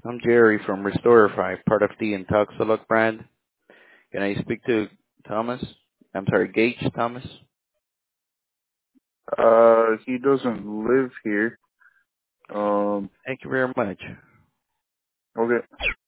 I'm Jerry from Restorify, part of the Intoxilog brand. Can I speak to Thomas? I'm sorry, Gage Thomas? He doesn't live here. Um, Thank you very much. okay.